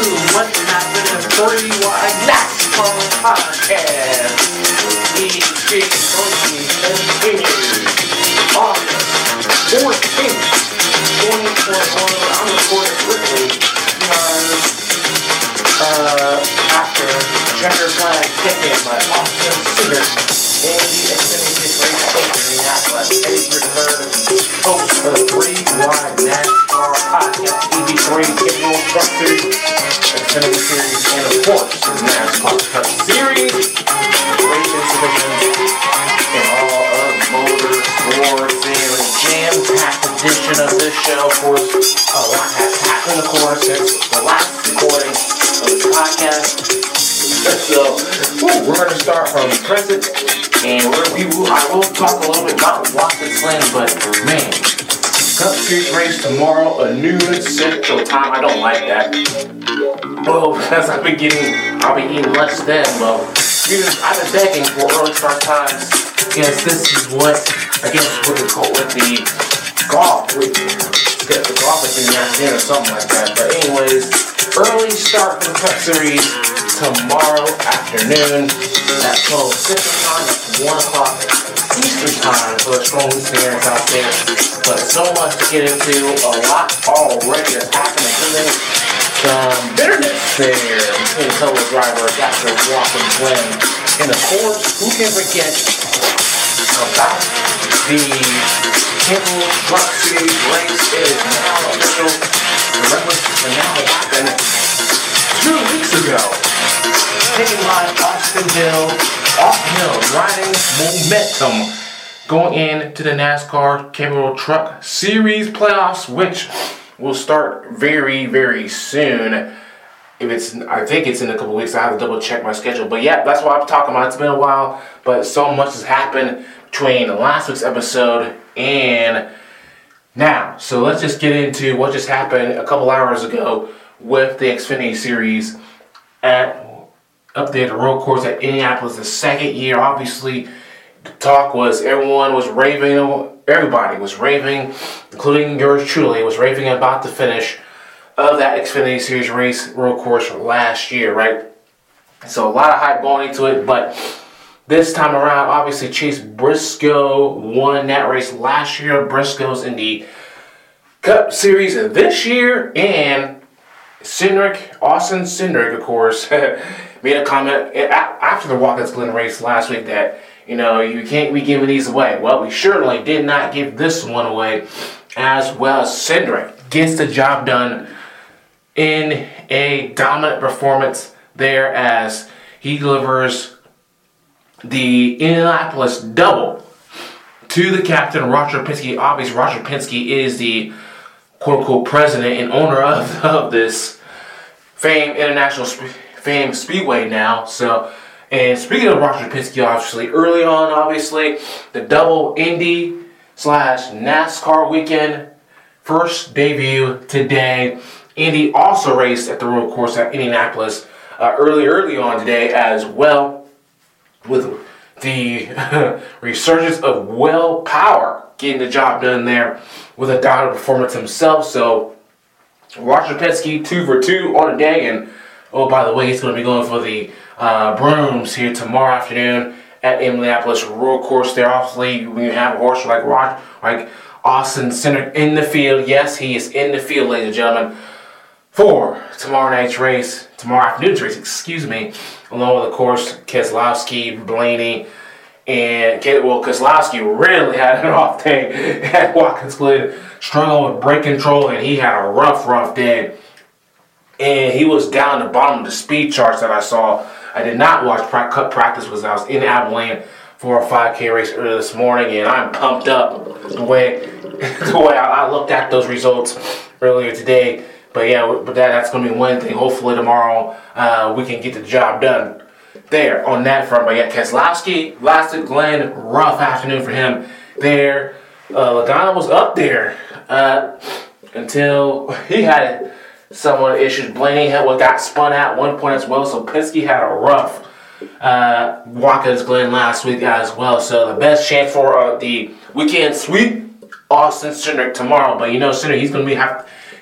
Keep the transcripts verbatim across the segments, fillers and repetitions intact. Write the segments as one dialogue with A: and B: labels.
A: What happened in three wide NASCAR podcast? E G three continues August fourteenth, twenty twenty-one. I'm recording quickly because uh, after checker flag kicking by Austin Cedar and the Xfinity race coach in Indianapolis, Adrian Hurd, host of the three wide NASCAR podcast, E G three Kicking Truck Series, Xfinity Series, and of course, the NASCAR Cup Series, race exhibitions, and all of motorsports, and a jam-packed edition of this show. Of course, a lot has happened, of course, since the last recording of the podcast. So, woo, we're going to start from the present, and we're, we will, I will talk a little bit about Watkins Glen, but man, Cup Series race tomorrow, a noon Central Time. I don't like that. Well, because I've been getting, I'll be eating lunch then. Well, I've been begging for early start times. Yes, this is what, I guess, with the, with the golf, with the, the golf is in the afternoon or something like that. But anyways, early start for the Cup Series tomorrow afternoon at twelve Central Time, one o'clock Eastern Time for the strong listeners out there. But so much to get into, a lot already has happened, including some bitterness there between the couple of drivers after Watkins Glen. And of course, who can forget about the Campbell Truck Series race? It is now official. The regular finale happened two weeks ago. Taken by Austin Hill, Austin Hill riding momentum going into the NASCAR Campbell Truck Series playoffs, which will start very, very soon. If it's, I think it's in a couple weeks. I have to double check my schedule. But yeah, that's what I'm talking about. It's been a while, but so much has happened between last week's episode and now. So let's just get into what just happened a couple hours ago with the Xfinity Series at up there at the road course at Indianapolis, the second year. Obviously, the talk was everyone was raving, everybody was raving, including yours truly, was raving about the finish of that Xfinity Series race road course last year, right? So a lot of hype going into it, but this time around, obviously Chase Briscoe won that race last year. Briscoe's in the Cup Series this year, and Cindric, Austin Cindric, of course, made a comment after the Watkins Glen race last week that, you know, you can't be giving these away. Well, we certainly did not give this one away, as well as Cindric gets the job done in a dominant performance there as he delivers the Indianapolis double to the captain, Roger Penske. Obviously, Roger Penske is the quote-unquote president and owner of, of this famed international sp- famed speedway now. So, and speaking of Roger Penske, obviously, early on, obviously, the double Indy slash NASCAR weekend, first debut today. Indy also raced at the road course at Indianapolis uh, early, early on today as well, with the resurgence of Will Power getting the job done there with a dominant performance himself. So Roger Penske two for two on the day, and oh, by the way, he's going to be going for the uh, brooms here tomorrow afternoon at Indianapolis road course. There, obviously, when you have a horse like Roger, like Austin Cindric in the field, yes, he is in the field, ladies and gentlemen, for tomorrow night's race, tomorrow afternoon's race, excuse me, along with, of course, Keselowski, Blaney, and, well, Keselowski really had an off day at Watkins Glen, struggling with brake control, and he had a rough, rough day. And he was down the bottom of the speed charts that I saw. I did not watch cut practice because I was in Abilene for a five K race earlier this morning, and I'm pumped up the way the way I looked at those results earlier today. But yeah, but that, that's going to be one thing. Hopefully tomorrow uh, we can get the job done there on that front. But yeah, Keselowski, lasted Glen, rough afternoon for him there. Uh, Logano was up there uh, until he had some issues. Blaney had what got spun out at one point as well. So Penske had a rough uh, Watkins Glen last week as well. So the best chance for uh, the weekend sweep, Austin Cindric tomorrow. But you know, Cindric, he's going to be have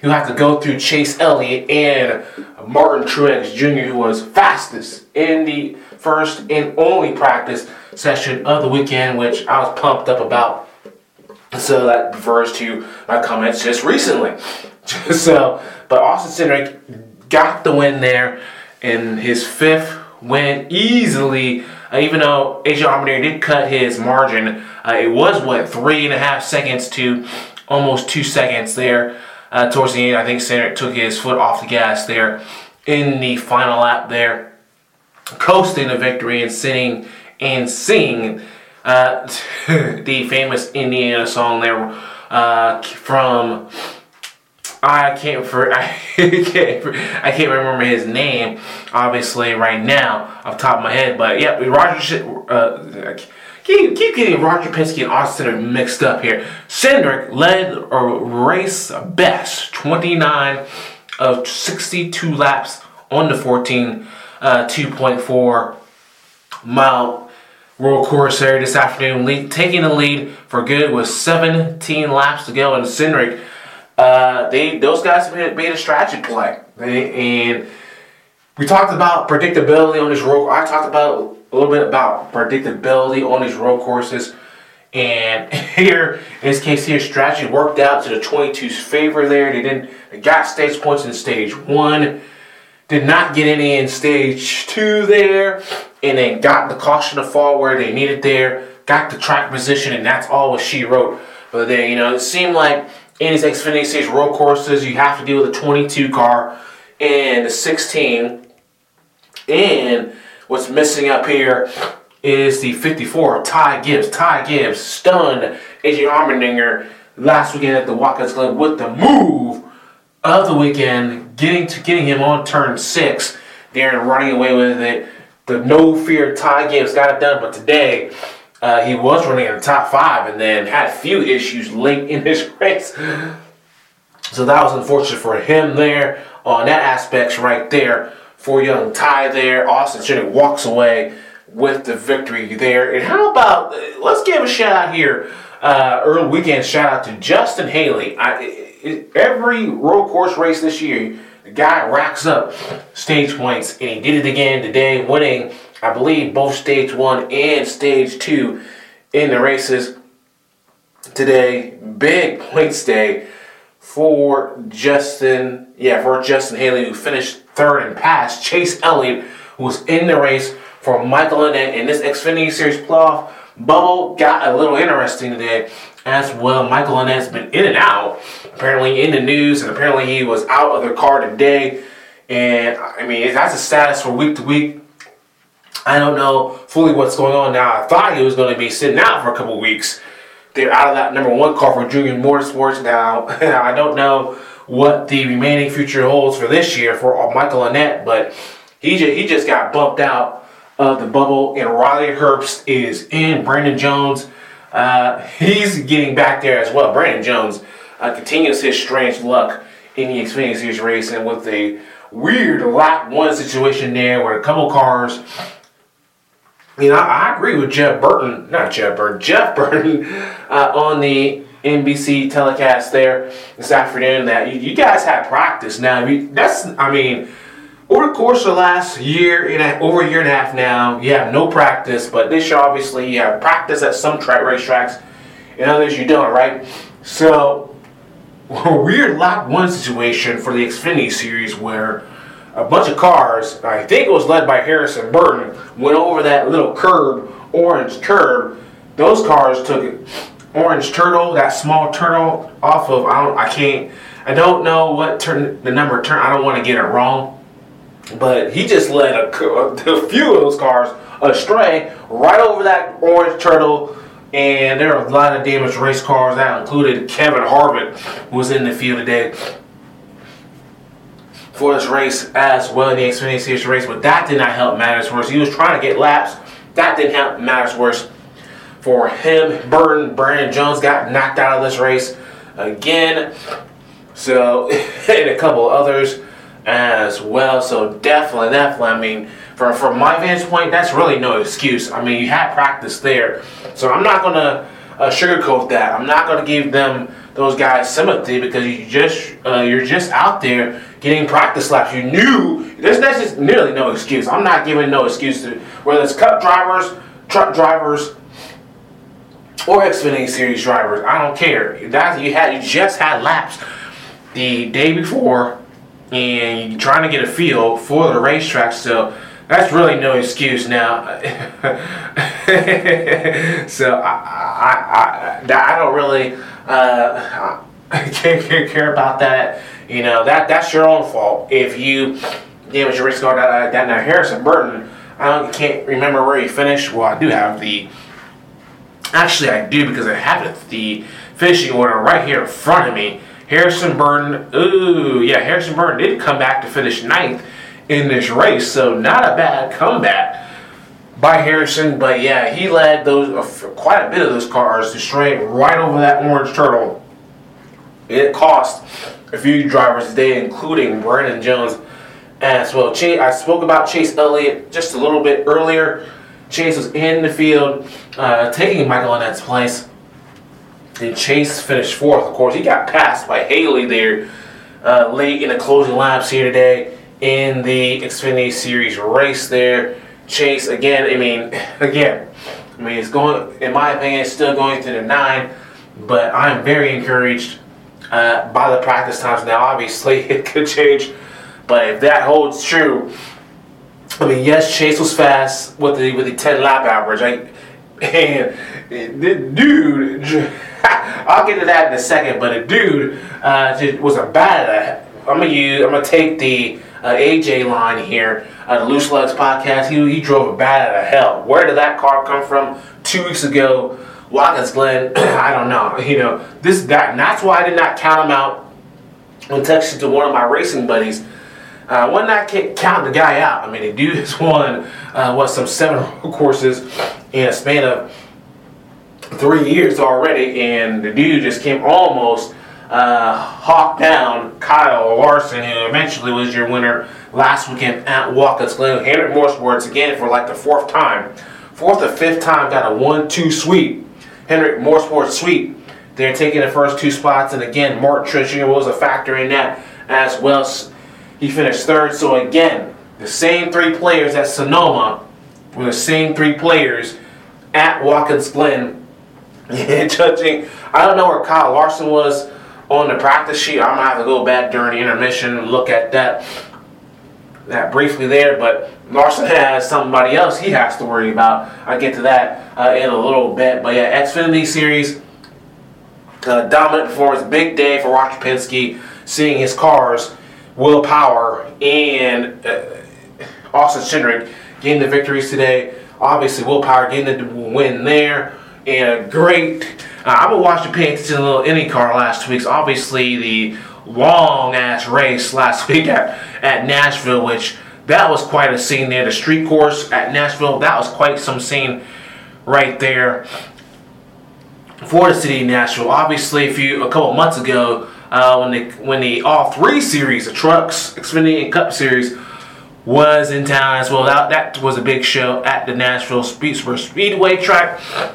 A: He'll have to go through Chase Elliott and Martin Truex Junior, who was fastest in the first and only practice session of the weekend, which I was pumped up about. So that refers to my comments just recently. So, but Austin Cindric got the win there in his fifth win easily. Uh, even though Adrian Allmendinger did cut his margin, uh, it was what three and a half seconds to almost two seconds there. Uh, towards the end, I think Cindric took his foot off the gas there in the final lap there, coasting the victory and sitting and singing uh, the famous Indiana song there uh, from I can't for I can't I can't remember his name obviously right now off the top of my head, but yeah, Roger. Uh, Keep, keep getting Roger Penske and Austin Cindric mixed up here. Cindric led a race best, twenty-nine of sixty-two laps on the fourteen, uh, two point four mile road course there this afternoon. Lead, taking the lead for good with seventeen laps to go, and Cindric, uh, they those guys made, made a strategy play. They, and we talked about predictability on this road. I talked about a little bit about predictability on these road courses, and here in this case here, strategy worked out to the twenty-two's favor there. They didn't they got stage points in stage one, did not get any in stage two there, and then got the caution to fall where they needed there, got the track position, and that's all what she wrote. But then, you know, it seemed like in these Xfinity Series road courses, you have to deal with a twenty-two car and the sixteen, and what's missing up here is the fifty-four, Ty Gibbs. Ty Gibbs stunned Adrian Allmendinger last weekend at the Watkins Glen with the move of the weekend, getting to getting him on turn six there and running away with it. The no fear Ty Gibbs got it done, but today uh, he was running in the top five and then had a few issues late in his race. So that was unfortunate for him there on that aspect right there. For young Ty there, Austin Cindric walks away with the victory there. And how about, let's give a shout out here, uh, early weekend shout out to Justin Haley. I, it, every road course race this year, the guy racks up stage points, and he did it again today, winning, I believe, both stage one and stage two in the races today. Big points day for Justin, yeah, for Justin Haley, who finished third and passed Chase Elliott, who was in the race for Michael Annett in this Xfinity Series playoff bubble. Got a little interesting today as well. Michael Annett's been in and out, apparently in the news, and apparently he was out of the car today. And I mean, that's a status for week to week. I don't know fully what's going on now. I thought he was going to be sitting out for a couple weeks. They're out of that number one car for Junior Motorsports now. I don't know what the remaining future holds for this year for Michael Annett, but he just, he just got bumped out of the bubble, and Riley Herbst is in. Brandon Jones, uh, he's getting back there as well. Brandon Jones uh, continues his strange luck in the Xfinity Series racing with a weird lap one situation there where a couple cars. You know, I, I agree with Jeff Burton, not Jeff Burton, Jeff Burton uh, on the N B C telecast there this afternoon that you, you guys had practice. Now, that's, I mean, over the course of the last year, and a, over a year and a half now, you have no practice, but this year, obviously, you have practice at some track racetracks, and others you don't, right? So, a weird lap one situation for the Xfinity Series where a bunch of cars, I think it was led by Harrison Burton, went over that little curb, orange curb. Those cars took it. Orange Turtle, that small turtle off of, I don't, I can't, I don't know what turn, the number turn, I don't want to get it wrong, but he just led a, a few of those cars astray right over that Orange Turtle, and there are a lot of damaged race cars. That included Kevin Harvick, who was in the field today for this race as well in the Xfinity Series race, but that did not help matters worse. He was trying to get laps. That didn't help matters worse for him. Burton, Brandon Jones got knocked out of this race again. So, and a couple others as well. So definitely, definitely, I mean, from, from my vantage point, that's really no excuse. I mean, you had practice there. So I'm not going to uh, sugarcoat that. I'm not going to give them those guys sympathy because you just uh, you're just out there getting practice laps. You knew there's just nearly no excuse. I'm not giving no excuse to whether it's Cup drivers, truck drivers, or Xfinity Series drivers. I don't care. That you had you just had laps the day before, and you're trying to get a feel for the racetrack. So that's really no excuse now. so I I, I I don't really uh, care, care care about that. You know that that's your own fault if you damage your race car. That, that now Harrison Burton, I don't, can't remember where he finished. Well, I do have the. Actually, I do because I have it, the finishing order right here in front of me. Harrison Burton, ooh, yeah, Harrison Burton did come back to finish ninth in this race, so not a bad comeback by Harrison. But yeah, he led those uh, quite a bit of those cars to straight right over that orange turtle. It cost a few drivers today, including Brandon Jones as well. Chase, I spoke about Chase Elliott just a little bit earlier. Chase was in the field, uh, taking Michael Annette's place. And Chase finished fourth. Of course, he got passed by Haley there uh, late in the closing laps here today in the Xfinity Series race there. Chase, again, I mean, again, I mean, it's going, in my opinion, it's still going to the nine, but I'm very encouraged uh, by the practice times. Now, obviously, it could change, but if that holds true, I mean, yes, Chase was fast with the with the ten lap average. I, and the dude, I'll get to that in a second. But the dude uh, just was a bad. I'm gonna use. I'm gonna take the uh, A J line here. Uh, the Loose Legs podcast. He he drove a bat out of hell. Where did that car come from? Two weeks ago, Watkins Glen. I don't know. You know this that. And that's why I did not count him out when texting to one of my racing buddies. Uh, when I can't count the guy out, I mean, the dude has won, uh, what, some seven courses in a span of three years already, and the dude just came almost uh, hawked down Kyle Larson, who eventually was your winner last weekend at Watkins Glen. Hendrick Motorsports, again, for like the fourth time. Fourth or fifth time, got a one two sweep. Hendrick Motorsports sweep. They're taking the first two spots, and again, Martin Truex Junior was a factor in that as well. He finished third, so again, the same three players at Sonoma were the same three players at Watkins Glen. Judging, I don't know where Kyle Larson was on the practice sheet. I'm gonna have to go back during the intermission and look at that, that briefly there. But Larson has somebody else he has to worry about. I'll get to that uh, in a little bit. But yeah, Xfinity Series, uh, dominant performance, big day for Roger Penske, seeing his cars. Will Power and uh, Austin Cindric getting the victories today. Obviously, Will Power getting the win there. And a great, uh, I've been watching paying attention to the little IndyCar last week. Obviously, the long-ass race last week at, at Nashville, which that was quite a scene there. The street course at Nashville, that was quite some scene right there for the city of Nashville. Obviously, a few a couple months ago, Uh, when the when the all three series, the trucks, Xfinity, and Cup series, was in town as well. That, that was a big show at the Nashville Speed Speedway track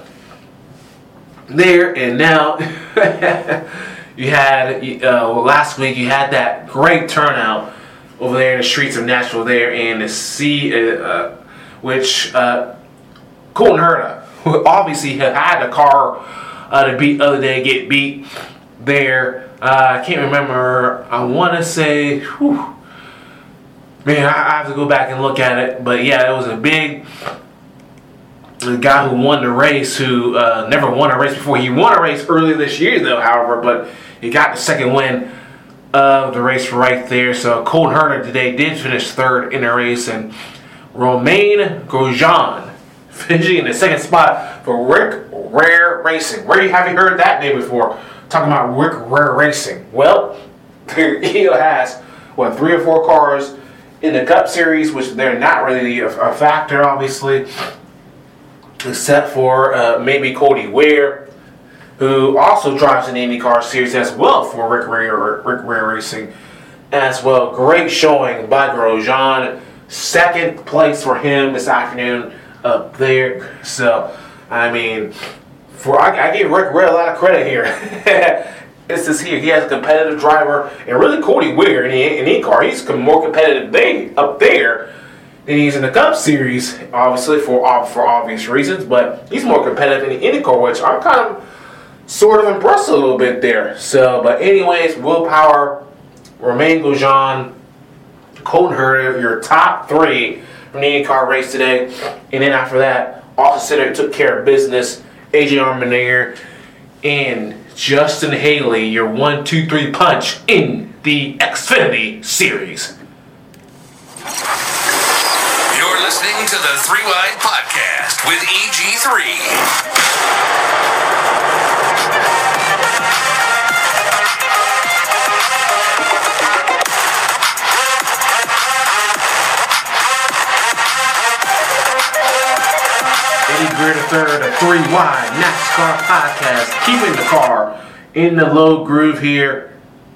A: there. And now you had uh, well, last week you had that great turnout over there in the streets of Nashville there, and to see uh, uh, which uh, Colton Herta, who obviously had a car uh, to beat the other day, get beat there. Uh, I can't remember. I want to say, whew, man, I, I have to go back and look at it. But yeah, it was a big the guy who won the race, who uh, never won a race before. He won a race earlier this year, though, however, but he got the second win of the race right there. So Colton Herta today did finish third in the race, and Romain Grosjean finishing in the second spot for Rick Rare Racing. Where have you heard that name before? Talking about Rick Rare Racing. Well, he has, what, three or four cars in the Cup Series, which they're not really a, a factor, obviously, except for uh, maybe Cody Ware, who also drives in the IndyCar Series as well for Rick Rare, Rick Rare Racing as well. Great showing by Grosjean. Second place for him this afternoon up there. So, I mean, for I, I give Rick Rare a lot of credit here. it's this here. He has a competitive driver, and really Cody Ware in the in IndyCar, he's more competitive they, up there than he's in the Cup Series, obviously for for obvious reasons. But he's more competitive in the IndyCar, which I'm kind of sort of impressed a little bit there. So, but anyways, Will Power, Romain Grosjean, Colton Herta, your top three from the IndyCar race today, and then after that, Austin Cindric took care of business. A J Allmendinger and Justin Haley, your one, two, three punch in the Xfinity Series.
B: You're listening to the Three Wide Podcast with E G three.
A: Eddie Greer the third, a Three Wide NASCAR Podcast, keeping the car in the low groove here,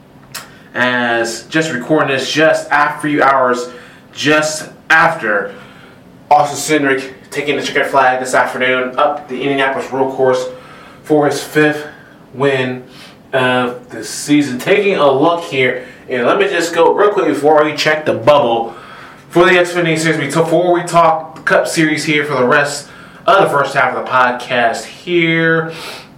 A: as just recording this just after a few hours, just after Austin Cindric taking the checkered flag this afternoon up the Indianapolis Road Course for his fifth win of the season. Taking a look here, and let me just go real quick before we check the bubble for the Xfinity Series. Before we talk the Cup Series here for the rest of the first half of the podcast here.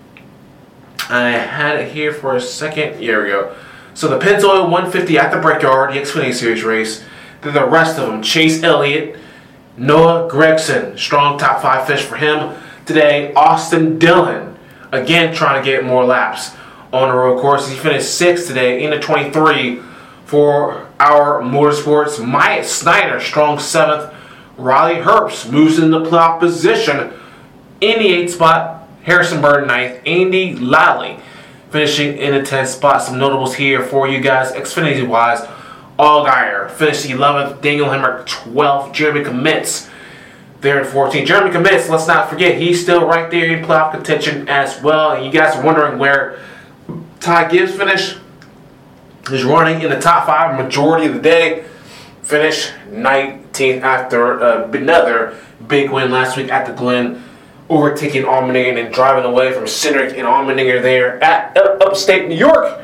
A: I had it here for a second. Here we go. So the Pennzoil one fifty at the Brickyard, the Xfinity Series race. Then the rest of them, Chase Elliott, Noah Gragson, strong top five finish for him today. Austin Dillon, again trying to get more laps on the road course. He finished sixth today in the twenty-three for our motorsports. Myatt Snyder, strong seventh. Riley Herbst moves into playoff position in the eighth spot. Harrison Burton ninth. Andy Lally finishing in the tenth spot. Some notables here for you guys, Xfinity-wise. Allgaier finished eleventh. Daniel Hemrick twelfth. Jeremy Kmitz there in fourteenth. Jeremy Kmitz, let's not forget, he's still right there in playoff contention as well. And you guys are wondering where Ty Gibbs finished. He's running in the top five majority of the day. Finished nineteenth after uh, another big win last week at the Glen, overtaking Allmendinger and then driving away from Cindric and Allmendinger there at uh, upstate New York.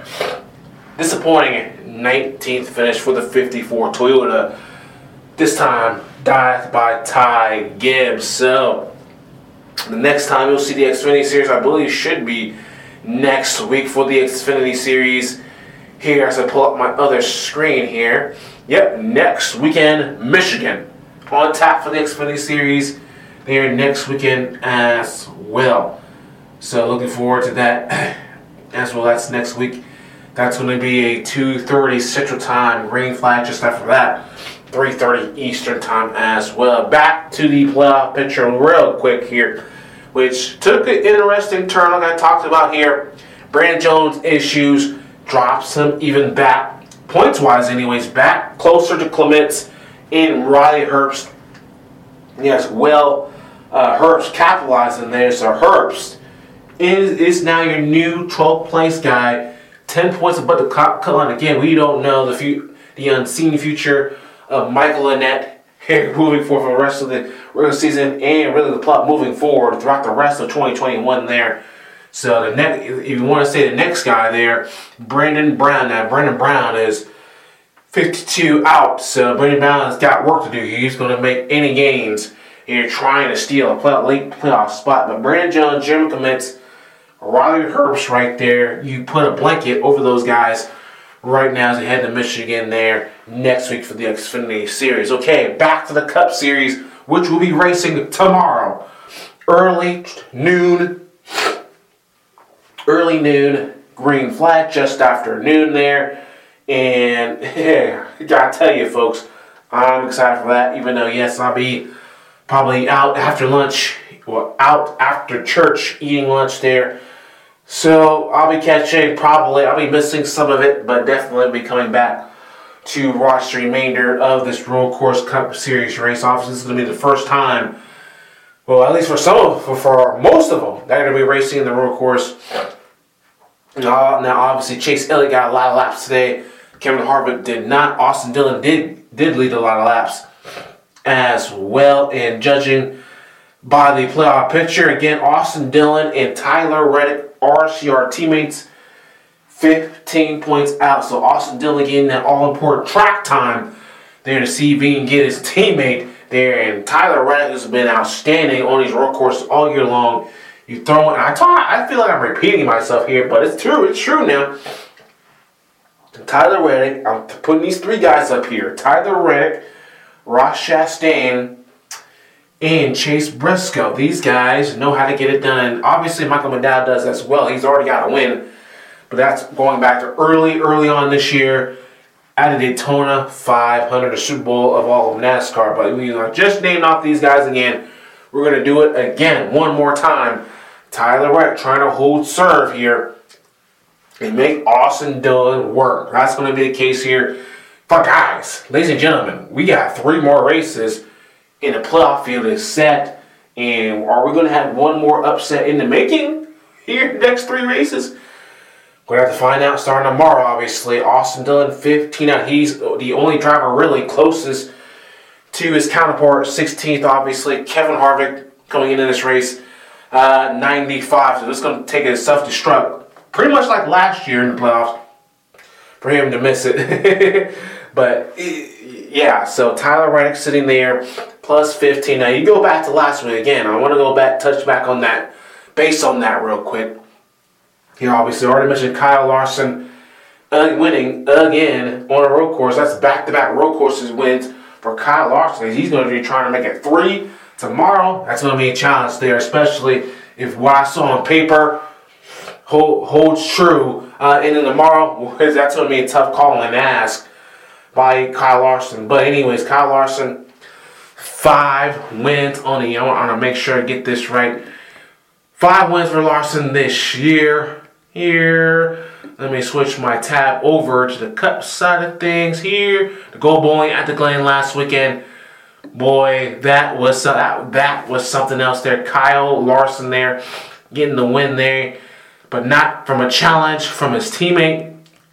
A: Disappointing nineteenth finish for the fifty-four Toyota. This time, died by Ty Gibbs. So, the next time you'll see the Xfinity Series, I believe, should be next week for the Xfinity Series. Here, as I pull up my other screen here. Yep, next weekend, Michigan. On tap for the Xfinity Series there next weekend as well. So looking forward to that as well. That's next week. That's going to be a two thirty Central Time green flag just after that. three thirty Eastern Time as well. Back to the playoff picture real quick here, which took an interesting turn like I talked about here. Brandon Jones' issues drops him even back. Points-wise, anyways, back closer to Clements in Riley Herbst. Yes, well, uh, Herbst capitalizing there. So Herbst is, is now your new twelfth place guy. ten points above the cut line. Again, we don't know the fu- the unseen future of Michael Annett here moving forward for the rest of the regular season and really the plot moving forward throughout the rest of twenty twenty-one there. So the next, if you want to say the next guy there, Brandon Brown. Now Brandon Brown is fifty-two out, so Brandon Brown has got work to do. He's going to make any gains here, trying to steal a play, late playoff spot. But Brandon Jones, Jeremy Kmitz, Riley Herbst right there. You put a blanket over those guys right now as they head to Michigan there next week for the Xfinity Series. Okay, back to the Cup Series, which will be racing tomorrow, early noon. Early noon, green flag, just after noon there. And yeah, I gotta tell you folks, I'm excited for that, even though yes, I'll be probably out after lunch, or out after church eating lunch there. So I'll be catching probably, I'll be missing some of it, but definitely be coming back to watch the remainder of this Road Course Cup Series race. Obviously, this is going to be the first time, well, at least for some of, for, for most of them, they're going to be racing in the Road Course. Uh, now, obviously, Chase Elliott got a lot of laps today. Kevin Harvick did not. Austin Dillon did did lead a lot of laps as well. And judging by the playoff picture, again, Austin Dillon and Tyler Reddick, R C R teammates, fifteen points out. So Austin Dillon getting that all-important track time there to see if he can get his teammate there. And Tyler Reddick has been outstanding on these road courses all year long. You throw it, I talk, I feel like I'm repeating myself here, but it's true. It's true now. Tyler Reddick, I'm putting these three guys up here. Tyler Reddick, Ross Chastain, and Chase Briscoe. These guys know how to get it done. And obviously, Michael McDowell does as well. He's already got a win. But that's going back to early, early on this year at the Daytona five hundred, the Super Bowl of all of NASCAR. But we are just named off these guys again. We're going to do it again one more time. Tyler Reddick trying to hold serve here and make Austin Dillon work. That's going to be the case here. But guys, ladies and gentlemen, we got three more races in the playoff field is set. And are we going to have one more upset in the making here in the next three races? We're going to have to find out starting tomorrow, obviously. Austin Dillon, fifteen out. He's the only driver really closest to his counterpart, sixteenth, obviously. Kevin Harvick coming into this race, uh, ninety-five. So this is going to take a self-destruct, pretty much like last year in the playoffs, for him to miss it. But, yeah, so Tyler Reddick sitting there, plus fifteen. Now, you go back to last week again. I want to go back, touch back on that, based on that real quick. Here, obviously, already mentioned Kyle Larson uh, winning again on a road course. That's back-to-back road courses wins for Kyle Larson. He's going to be trying to make it three tomorrow. That's going to be a challenge there, especially if what I saw on paper hold, holds true. Uh, and then tomorrow, that's going to be a tough call and ask by Kyle Larson. But anyways, Kyle Larson, five wins on the year. I want to make sure I get this right. Five wins for Larson this year. Here, let me switch my tab over to the Cup side of things here. The Gold Bowling at the Glen last weekend. Boy, that was uh, that, that was something else there. Kyle Larson there, getting the win there, but not from a challenge from his teammate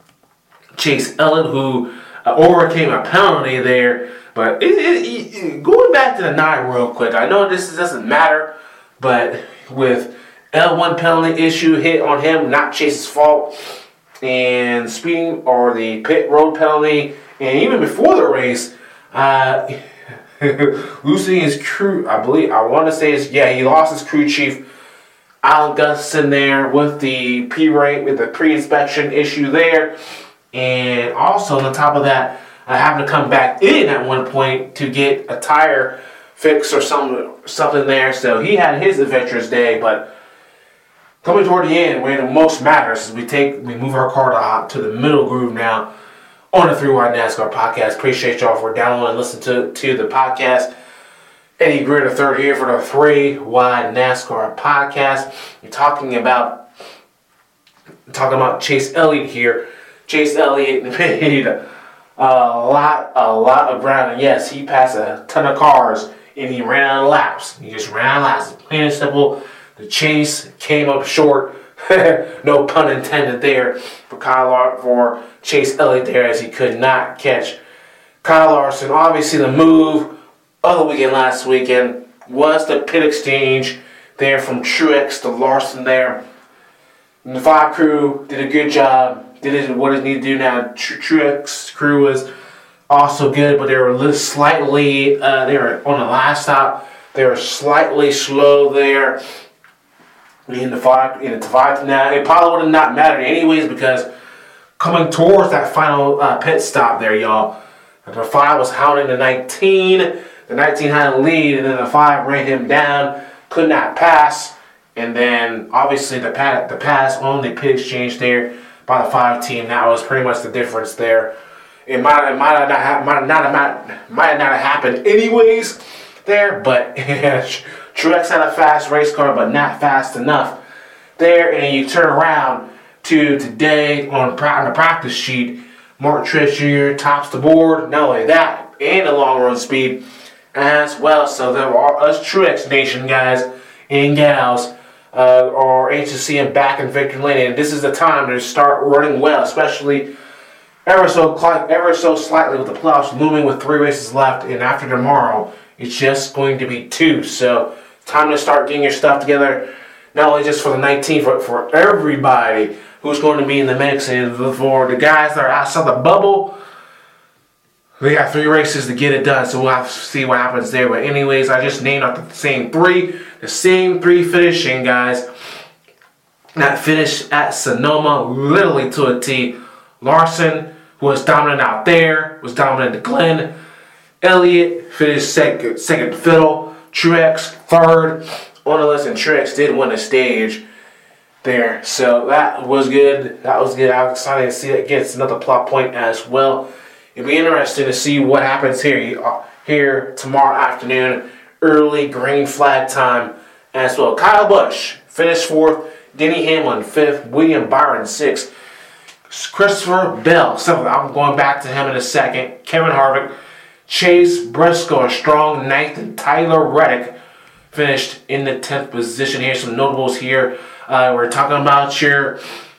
A: Chase Elliott, who uh, overcame a penalty there. But it, it, it, going back to the night real quick, I know this doesn't matter, but with L one penalty issue hit on him, not Chase's fault, and speeding or the pit road penalty, and even before the race, uh, losing his crew, I believe, I want to say is, yeah, he lost his crew chief, Alan Gustafson there with the P-rate, with the pre-inspection issue there, and also on top of that, I having to come back in at one point to get a tire fix or something, something there, so he had his adventurous day, but coming toward the end, where the most matters is we take we move our car to, to the middle groove now on the Three Wide NASCAR podcast. Appreciate y'all for downloading and listening to, to the podcast. Eddie Greer the third here for the Three Wide NASCAR podcast. We're talking about talking about Chase Elliott here. Chase Elliott made a, a lot a lot of ground, and yes, he passed a ton of cars and he ran out of laps. He just ran out of laps. Plain and simple. The chase came up short, no pun intended there, for Kyle for Chase Elliott there, as he could not catch Kyle Larson. Obviously, the move of the weekend last weekend was the pit exchange there from Truex to Larson there. And the five crew did a good job, did it what it needed to do now. Truex crew was also good, but they were a little slightly, uh, they were on the last stop, they were slightly slow there. In the five, in the five, now it probably would have not mattered anyways, because coming towards that final uh, pit stop there, y'all, the five was hounding the nineteen. The nineteen had a lead, and then the five ran him down, could not pass, and then obviously the pass, the pass on the pit exchange there by the five team. That was pretty much the difference there. It might, it might not have, might not have, might not have happened anyways there, but. Truex had a fast race car, but not fast enough there. And you turn around to today on, on the practice sheet, Martin Truex Junior tops the board. Not only that, and the long run speed as well. So there are us Truex Nation guys and gals uh, are anxious to see him back in victory lane. And this is the time to start running well, especially ever so ever so slightly with the playoffs looming with three races left. And after tomorrow, it's just going to be two. So time to start getting your stuff together, not only just for the nineteenth, but for everybody who's going to be in the mix. And for the guys that are outside the bubble, they got three races to get it done, so we'll have to see what happens there. But anyways, I just named out the same three, the same three finishing guys that finished at Sonoma, literally to a T. Larson was dominant out there, was dominant at Glen. Elliott finished second, second fiddle. Truex third on the list, and Truex did win a stage there. So that was good. That was good. I was excited to see that gets another plot point as well. It'll be interesting to see what happens here here tomorrow afternoon, early green flag time as well. Kyle Busch finished fourth. Denny Hamlin fifth. William Byron sixth. Christopher Bell seventh. I'm going back to him in a second. Kevin Harvick. Chase Briscoe, a strong ninth, and Tyler Reddick finished in the tenth position. Here's some notables here. Uh, we're talking about your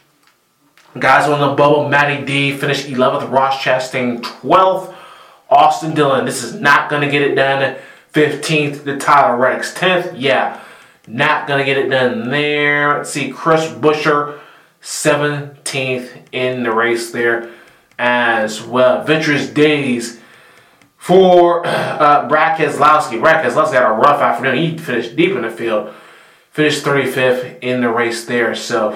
A: guys on the bubble. Matty D finished eleventh. Ross Chastain twelfth. Austin Dillon, this is not going to get it done. fifteenth to Tyler Reddick's tenth. Yeah, not going to get it done there. Let's see, Chris Buescher, seventeenth in the race there as well. Adventurous days for uh, Brad Keselowski. Brad Keselowski had a rough afternoon. He finished deep in the field. Finished thirty-fifth in the race there. So,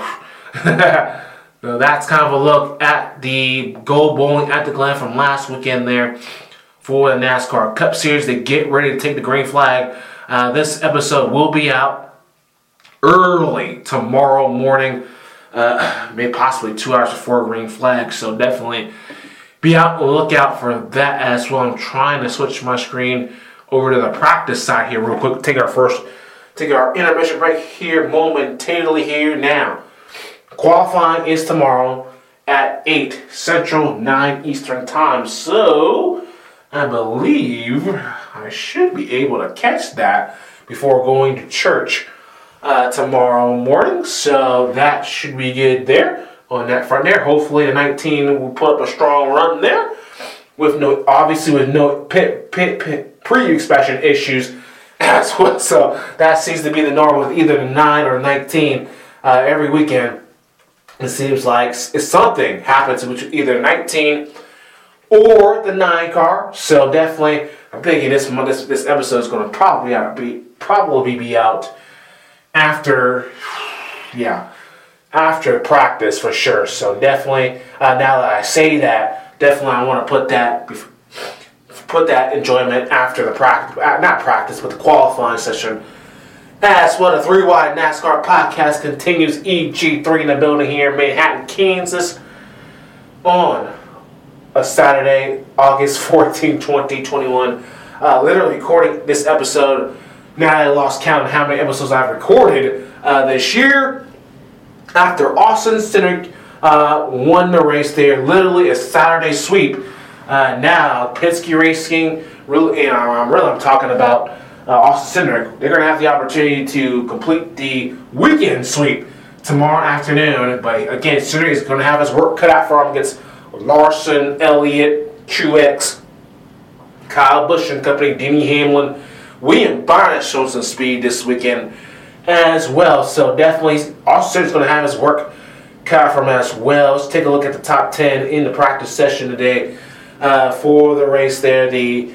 A: so that's kind of a look at the Gold Bowling at the Glen from last weekend there for the NASCAR Cup Series. They get ready to take the green flag. Uh, this episode will be out early tomorrow morning. Uh, maybe possibly two hours before green flag. So definitely be out and look out for that as well. I'm trying to switch my screen over to the practice side here real quick. Take our first, take our intermission break here momentarily here now. Qualifying is tomorrow at eight Central, nine Eastern time. So I believe I should be able to catch that before going to church uh, tomorrow morning. So that should be good there. On that front there, hopefully the nineteen will put up a strong run there, with no, obviously with no pit pit pit pre-inspection issues as well. So that seems to be the norm with either the nine or nineteen uh, every weekend. It seems like if something happens with either nineteen or the nine car. So definitely, I'm thinking this this this episode is going to probably be probably be out after, yeah. after practice for sure. So definitely, uh, now that I say that, definitely I want to put that put that enjoyment after the practice, not practice, but the qualifying session. As well, the Three Wide NASCAR podcast continues. E G three in the building here in Manhattan, Kansas, on a Saturday, August fourteenth, twenty twenty-one. Uh, literally recording this episode. Now I lost count of how many episodes I've recorded uh, this year. After Austin Cindric uh, won the race there, literally a Saturday sweep. Uh, now Penske Racing, really, you know, I'm really I'm talking about uh, Austin Cindric. They're going to have the opportunity to complete the weekend sweep tomorrow afternoon. But again, Cindric is going to have his work cut out for him against Larson, Elliott, Truex, Kyle Busch and company, Denny Hamlin, William Byron showed some speed this weekend as well. So definitely, Austin is going to have his work cut out from as well. Let's take a look at the top ten in the practice session today uh, for the race there. The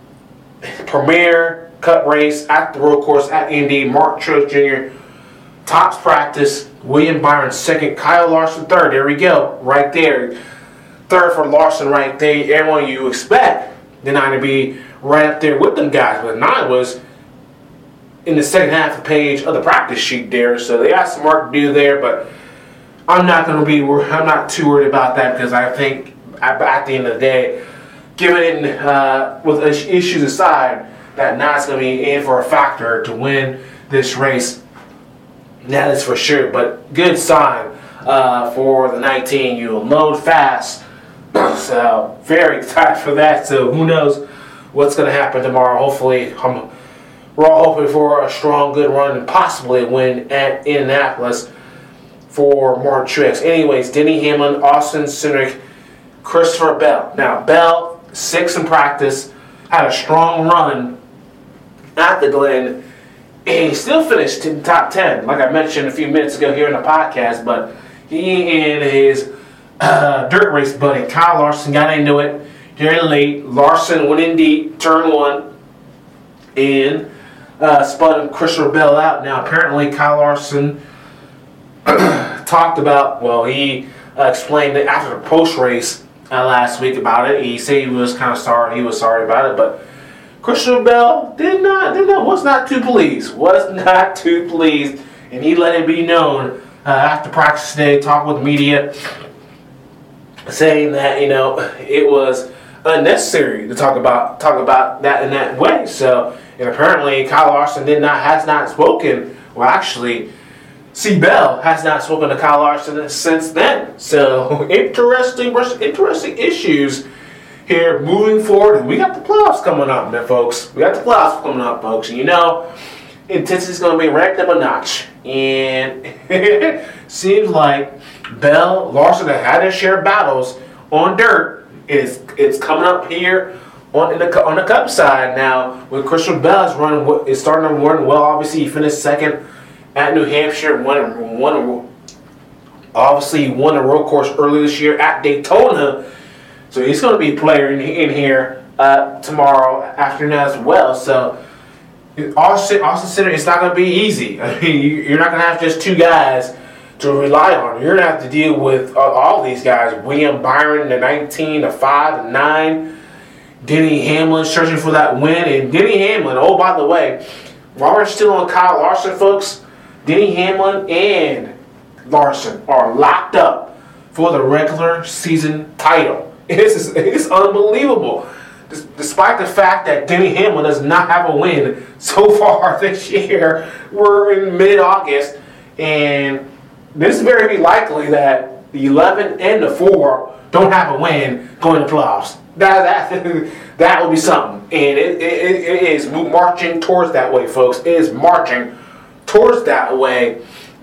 A: Premier Cup race at the road course at Indy. Mark Truex Junior tops practice. William Byron second. Kyle Larson third. There we go. Right there. Third for Larson right there. Everyone you expect the nine to be right up there with them guys. But nine was in the second half of the page of the practice sheet there. So they got some work to do there. But I'm not going to be, I'm not too worried about that because I think at the end of the day, given uh, with issues aside, that Nine's going to be in for a factor to win this race. That is for sure. But good sign uh, for the nineteen. You will load fast. So very excited for that. So who knows what's going to happen tomorrow. Hopefully, um, we're all hoping for a strong, good run and possibly a win at Indianapolis for Mark Truex. Anyways, Denny Hamlin, Austin Cindric, Christopher Bell. Now, Bell, sixth in practice, had a strong run at the Glen, and he still finished in the top ten, like I mentioned a few minutes ago here in the podcast, but he and his uh, dirt race buddy Kyle Larson got into it very late. Larson went in deep, turn one, and uh, spun Christopher Bell out. Now, apparently, Kyle Larson talked about, well, he uh, explained that after the post race uh, last week about it. He said he was kind of sorry, he was sorry about it, but Christopher Bell did not, did not, was not too pleased, was not too pleased, and he let it be known uh, after practice today, talking with the media, saying that, you know, it was unnecessary to talk about talk about that in that way. So, and apparently Kyle Larson did not has not spoken. Well, actually, C. Bell has not spoken to Kyle Larson since then. So, interesting, interesting issues here moving forward. We got the playoffs coming up, man, folks. We got the playoffs coming up, folks. And you know, intensity is going to be ranked up a notch. And it seems like Bell, Larson have had their share of battles on dirt. It's it's coming up here on in the on the Cup side now. When Christopher Bell is running, is starting to run well. Obviously, he finished second at New Hampshire. Won won. Obviously, he won the road course earlier this year at Daytona. So he's going to be a player in, in here uh, tomorrow afternoon as well. So Austin, Austin Center, it's not going to be easy. I mean, you're not going to have just two guys to rely on. You're going to have to deal with uh, all these guys. William Byron, the nineteen, the five, the nine. Denny Hamlin searching for that win. And Denny Hamlin, oh, by the way, while we're still on Kyle Larson, folks, Denny Hamlin and Larson are locked up for the regular season title. It's, it's unbelievable. Despite the fact that Denny Hamlin does not have a win so far this year, we're in mid-August, and this is very likely that the eleven and the four don't have a win going to playoffs. That that that will be something, and it, it, it is marching towards that way, folks. It is marching towards that way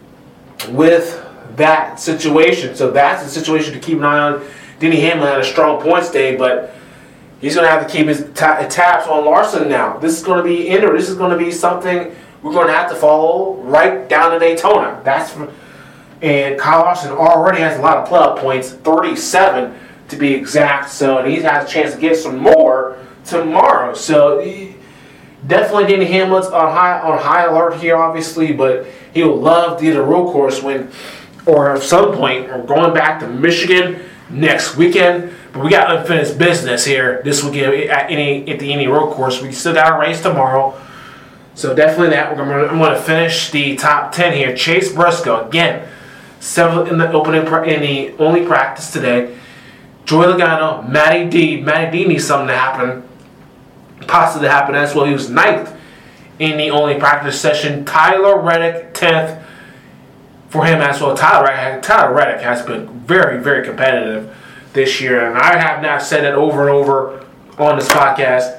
A: with that situation. So that's the situation to keep an eye on. Denny Hamlin had a strong points day, but he's going to have to keep his t- tabs on Larson now. This is going to be inter. This is going to be something we're going to have to follow right down to Daytona. That's and Kyle Larson already has a lot of playoff points, thirty-seven to be exact. So and he has a chance to get some more tomorrow. So he, definitely Denny Hamlin's on high on high alert here, obviously, but he would love to get a road course win, or at some point, or going back to Michigan next weekend. But we got unfinished business here this weekend at any at the any road course. We still got a race tomorrow, so definitely that. We're gonna, I'm going to finish the top ten here. Chase Briscoe again, seventh in the opening in the only practice today. Joey Logano, Matty D. Matty D needs something to happen, possibly to happen as well. He was ninth in the only practice session. Tyler Reddick tenth for him as well. Tyler Reddick, Tyler Reddick has been very very competitive this year, and I have not said it over and over on this podcast.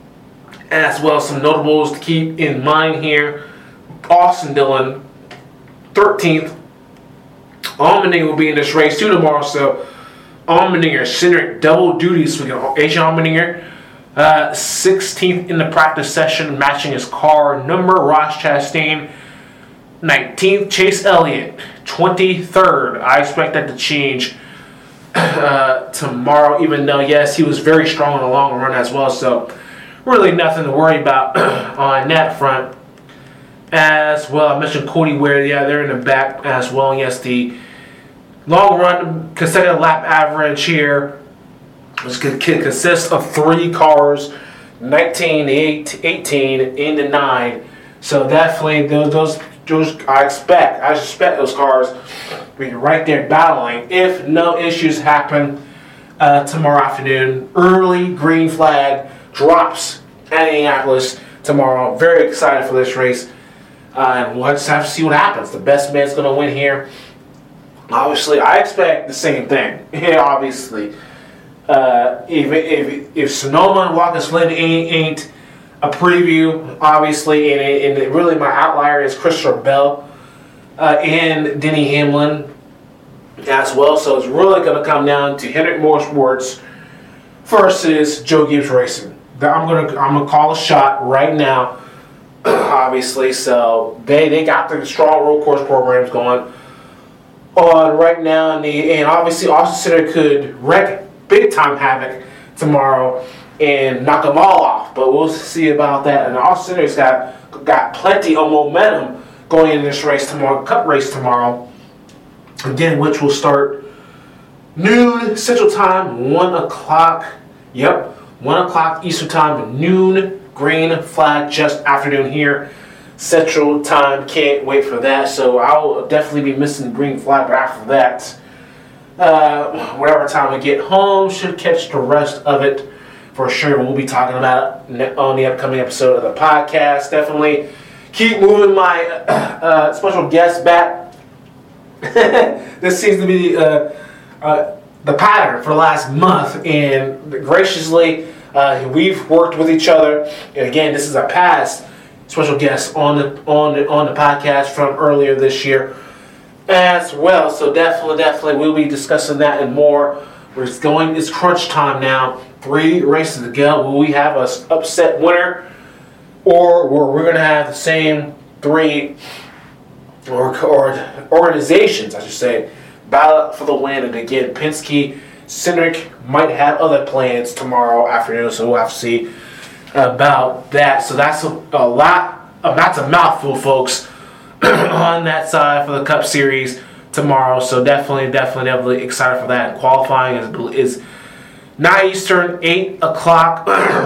A: As well, some notables to keep in mind here. Austin Dillon, thirteenth. Allmendinger will be in this race too tomorrow, so Allmendinger, Cindric, double duties for A J Allmendinger. Uh, sixteenth in the practice session, matching his car number. Ross Chastain, nineteenth. Chase Elliott, twenty-third. I expect that to change Uh, tomorrow, even though yes, he was very strong in the long run as well, so really nothing to worry about on that front. As well, I mentioned Cody Ware, yeah, they're in the back as well. Yes, the long run consecutive lap average here consists of three cars, nineteen, eighteen, and the nine. So definitely those those those I expect I expect those cars be right there battling if no issues happen uh, tomorrow afternoon. Early green flag drops at Indianapolis tomorrow. Very excited for this race. Uh, and we'll just have to see what happens. The best man's going to win here. Obviously, I expect the same thing. Yeah, obviously. Uh, if, if, if Sonoma and Watkins Glen ain't, ain't a preview, obviously, and, and it, really my outlier is Christopher Bell uh, and Denny Hamlin as well. So it's really going to come down to Hendrick Motorsports versus Joe Gibbs Racing. I'm going to I'm gonna call a shot right now. Obviously, so they, they got the strong road course programs going. on right now, and, the, and obviously Austin Center could wreak big time havoc tomorrow and knock them all off. But we'll see about that. And Austin Center's got got plenty of momentum going into this race tomorrow, Cup race tomorrow. Again, which will start noon Central Time, one o'clock. Yep, one o'clock Eastern Time, noon green flag just afternoon here. Central Time, can't wait for that. So I'll definitely be missing the green flag, but after that, uh, whatever time we get home, should catch the rest of it for sure. We'll be talking about it on the upcoming episode of the podcast. Definitely keep moving my uh, special guest back. This seems to be uh, uh, the pattern for the last month, and graciously, uh, we've worked with each other. And again, this is a past special guest on the on the on the podcast from earlier this year as well. So definitely, definitely, we'll be discussing that and more. We're going. It's crunch time now. Three races to go. Will we have a upset winner, or we're going to have the same three or, or organizations, I should say, battle for the win? And again, Penske, Cindric might have other plans tomorrow afternoon, so we'll have to see about that. So that's a, a lot. Uh, that's a mouthful, folks, on that side for the Cup Series tomorrow. So definitely, definitely, definitely excited for that. And qualifying is is nine Eastern, eight o'clock,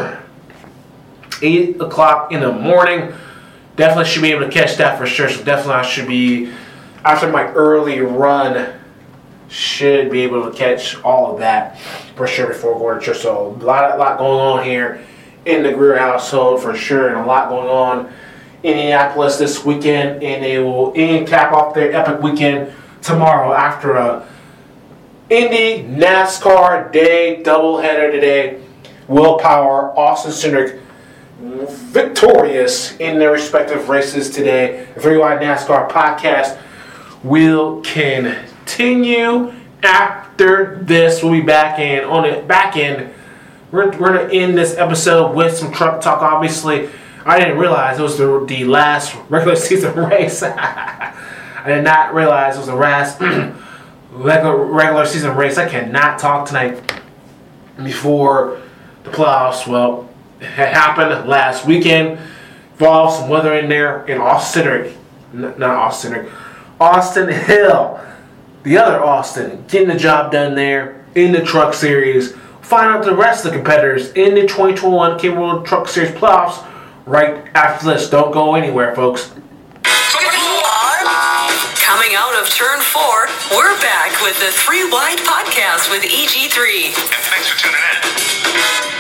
A: eight o'clock in the morning. Definitely should be able to catch that for sure. So definitely, I should be after my early run. Should be able to catch all of that for sure before going to church. So a lot, a lot going on here in the Greer household for sure, and a lot going on in Indianapolis this weekend, and they will end cap off their epic weekend tomorrow after a Indy NASCAR day doubleheader today. Will Power, Austin Cindric victorious in their respective races today. The three wide NASCAR podcast will continue after this. We'll be back in on the back end. We're, we're going to end this episode with some truck talk. Obviously, I didn't realize it was the, the last regular season race. I did not realize it was the last regular, regular season race. I cannot talk tonight before the playoffs. Well, it happened last weekend. Involved some weather in there in Austin Cindric. Not Austin Cindric. Austin Hill. The other Austin. Getting the job done there in the Truck Series. Find out the rest of the competitors in the twenty twenty-one Camping World Truck Series playoffs right after this. Don't go anywhere, folks.
C: Coming out of turn four, we're back with the Three Wide Podcast with E G three.
B: And thanks for tuning in.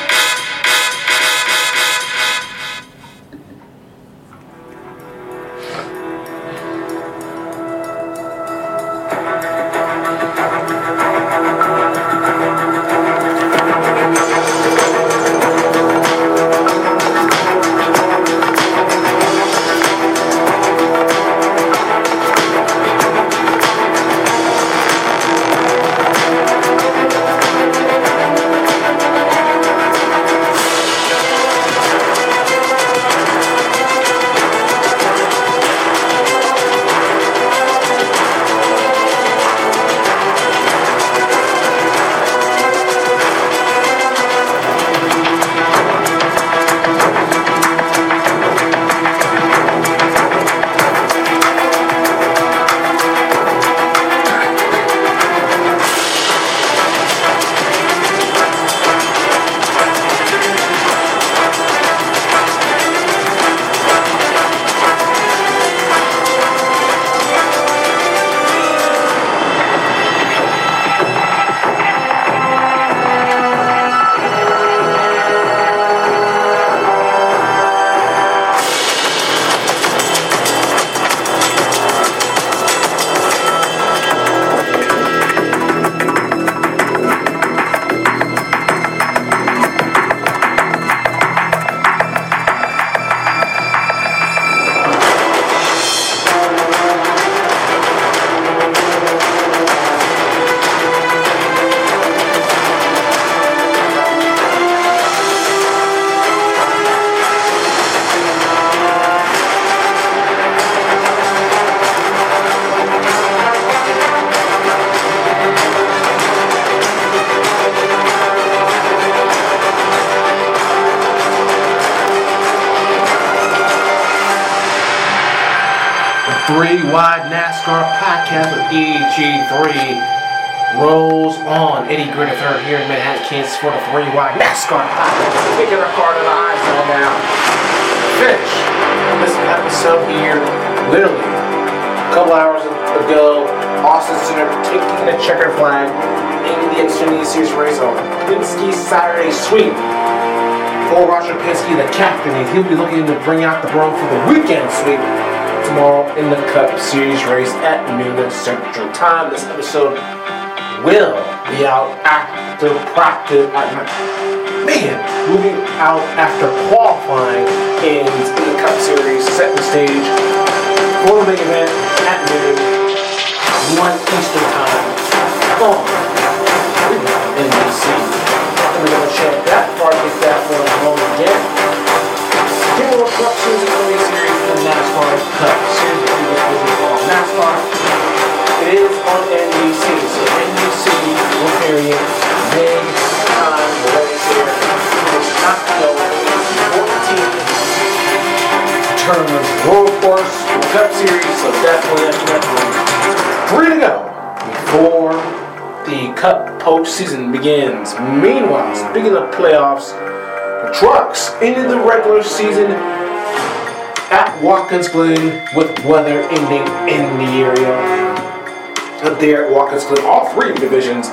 A: Three Wide NASCAR Podcast with E G three rolls on. Eddie Griffith here in Manhattan, Kansas for the Three Wide NASCAR Podcast. Taking our car to the eyes on now. Finish this episode here, literally a couple hours ago. Austin Center taking the checkered flag in the Xfinity Series race on Penske Saturday Sweep. For Roger Penske, the captain, and he'll be looking to bring out the bro for the weekend sweep tomorrow in the Cup Series race at noon Central Time. This episode will be out after practice. Man, we'll be out after qualifying in, in the Cup Series, setting the stage for the big event at noon, one Eastern Time on N B C. We're going to check that part, get that for a moment again. Give a look up to the early series in NASCAR Cup Series. If you look at all NASCAR, it is on N B C. So N B C will carry it big time the race here. It's not going fourteen tournaments, World Course, Cup Series. So definitely, definitely three to go before the Cup postseason begins. Meanwhile, speaking of playoffs, the trucks into the regular season at Watkins Glen with weather ending in the area. Up there at Watkins Glen, all three divisions,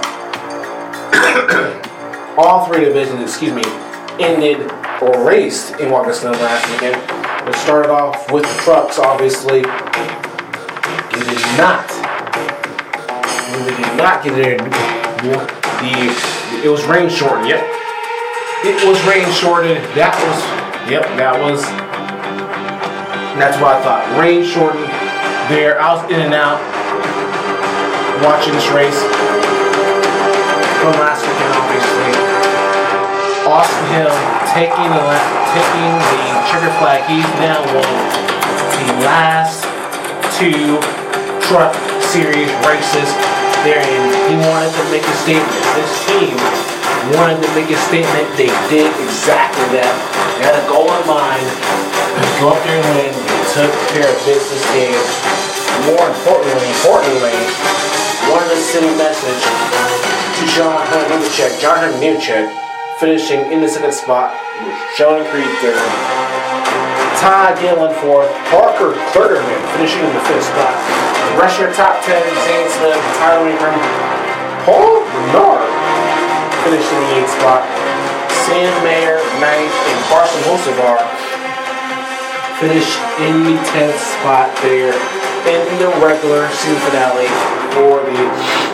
A: all three divisions, excuse me, ended or raced in Watkins Glen last weekend. We started off with the trucks, obviously. We did not. We did not get there. The, it was rain shortened. Yep. It was rain shortened. That was, yep, that was, that's what I thought. Rain shortened there. I was in and out watching this race from last weekend, obviously. Austin Hill taking the, taking the checker flag. He's now won the last two truck series races therein. He wanted to make a statement. This team wanted to make a statement. They did exactly that. They had a goal in mind. Go up there and win. They took care of business games. More importantly, importantly, wanted to send a message to John Hunter Nemechek. John Hunter Nemechek finishing in the second spot with Sheldon Creed third. Ty Dillon fourth. Parker Klugerman finishing in the fifth spot. The rest of your top ten, Zane Smith, Tyler Ingram, Paul Bernard finished in the eighth spot. Sam Mayer, ninth, and Carson Hocevar finished in the tenth spot there in the regular season finale for the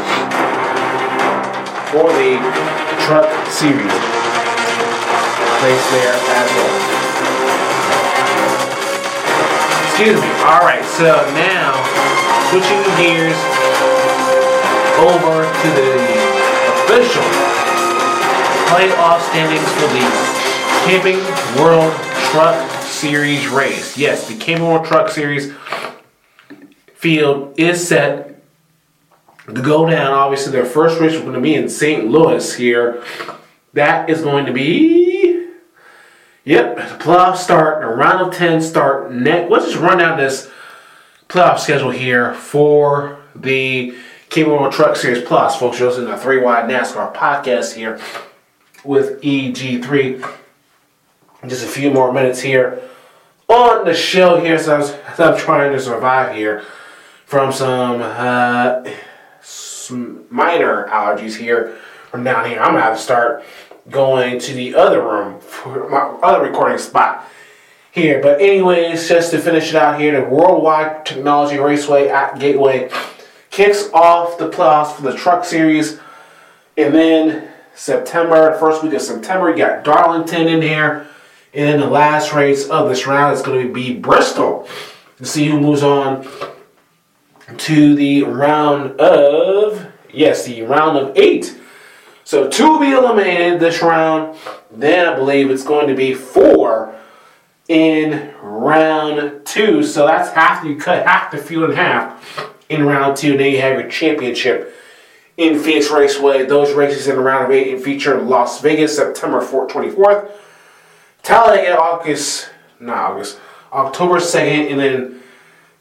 A: for the truck series. Place there as well. Excuse me. Alright, so now switching gears over to the official playoff standings for the Camping World Truck Series race. Yes, the Camping World Truck Series field is set to go down. Obviously, their first race is going to be in Saint Louis here. That is going to be, yep, the playoff start, a round of ten start. Next, let's just run down this playoff schedule here for the Camping World Truck Series Plus. Folks, you're listening to the Three Wide NASCAR Podcast here with E G three. Just a few more minutes here on the show here, so I was, as I'm trying to survive here from some, uh, some minor allergies here from down here. I'm going to have to start going to the other room for my other recording spot here. But anyways, just to finish it out here, the Worldwide Technology Raceway at Gateway kicks off the playoffs for the Truck Series. And then September, the first week of September, you got Darlington in here. And then the last race of this round is going to be Bristol. To see who moves on to the round of, yes, the round of eight. So two will be eliminated this round. Then I believe it's going to be four in round two. So that's half, you cut half the field in half in round two. And then you have your championship in Phoenix Raceway. Those races in the round of eight and feature Las Vegas, September twenty-fourth. Talladega, August, not August, October second. And then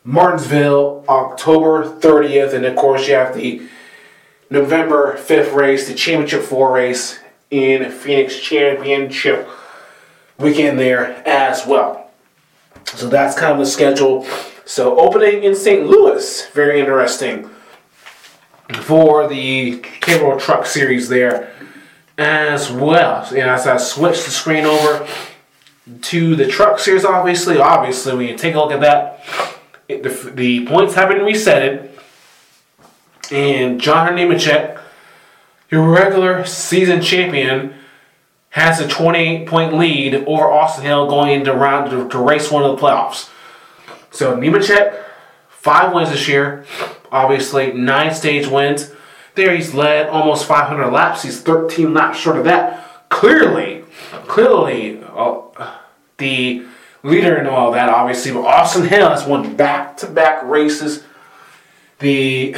A: Martinsville, October thirtieth. And, of course, you have the November fifth race, the Championship four race in Phoenix Championship weekend there as well. So that's kind of the schedule. So opening in Saint Louis, very interesting for the Capital Truck Series there as well. So, and as I switch the screen over to the Truck Series, obviously, obviously when you take a look at that, it, the, the points have been resetted. And John Nemechek, your regular season champion, has a twenty-eight point lead over Austin Hill going into round to, to race one of the playoffs. So Nemechek, five wins this year. Obviously, nine stage wins. There he's led almost five hundred laps. He's thirteen laps short of that. Clearly, clearly uh, the leader in all that, obviously. But Austin Hill has won back-to-back races. The...